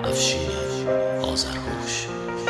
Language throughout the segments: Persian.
افشین آذرگوش.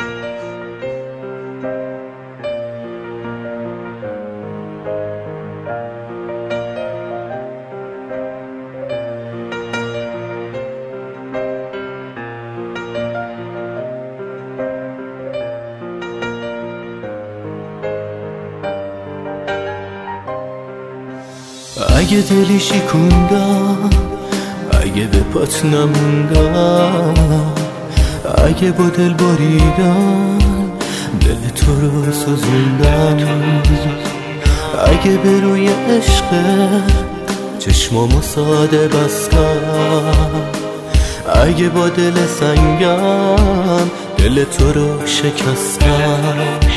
اگه دلی شکوندم، اگه به پات نموندم، اگه با دل بریدم دل تو رو سوزوندم، اگه به روی عشق چشمامو ساده بستم، اگه با دل سنگم دل تو رو شکستم،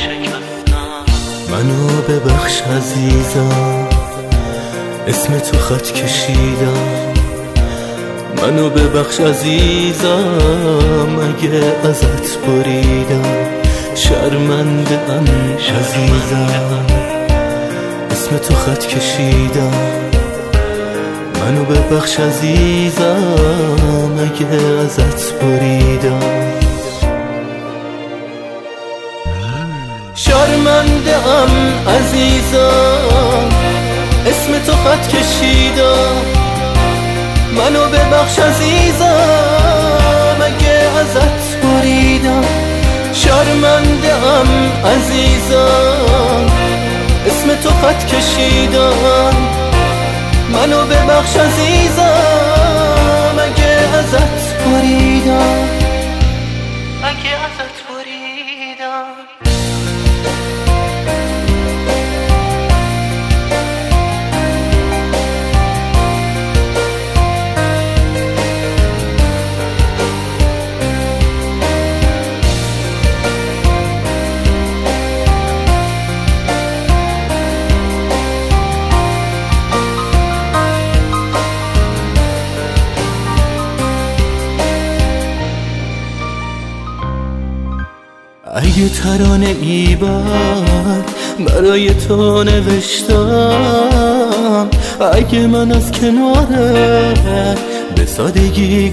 منو ببخش عزیزم، اسم تو خط کشیدم، منو ببخش عزیزم، اگه ازت بریدم، شرمنده ام عزیزم، اسم تو خط کشیدم، منو ببخش عزیزم، اگه ازت بریدم، شرمنده ام عزیزم، اسم تو خط کشیدم، منو ببخش عزیزم، اگه ازت بریدم، شرمنده ام عزیزم، اسم تو خط کشیدم، منو ببخش عزیزم، اگه ازت بریدم، اگه ازت بریدم. اگه ترانه ای بد برای تو نوشتم، اگه من از کنارت به سادگی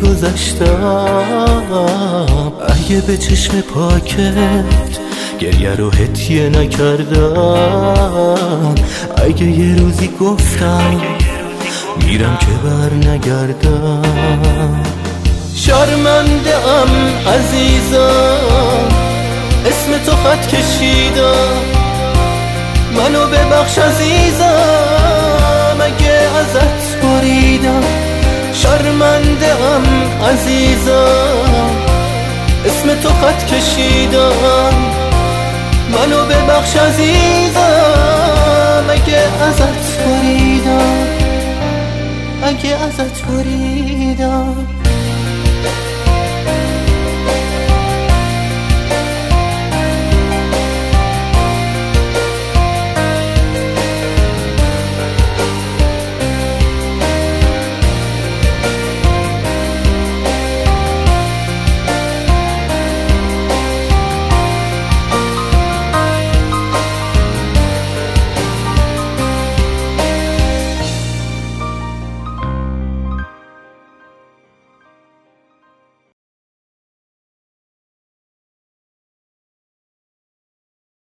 گذشتم، اگه به چشم پاکت گریه رو هدیه نکردم، اگه یه روزی گفتم میرم که بر نگردم، شرمنده ام عزیزم، اسم تو خط کشیدم، منو ببخش عزیزم، اگه ازت بریدم، شرمنده ام عزیزم، اسم تو خط کشیدم، منو ببخش عزیزم، اگه ازت بریدم، اگه ازت بریدم.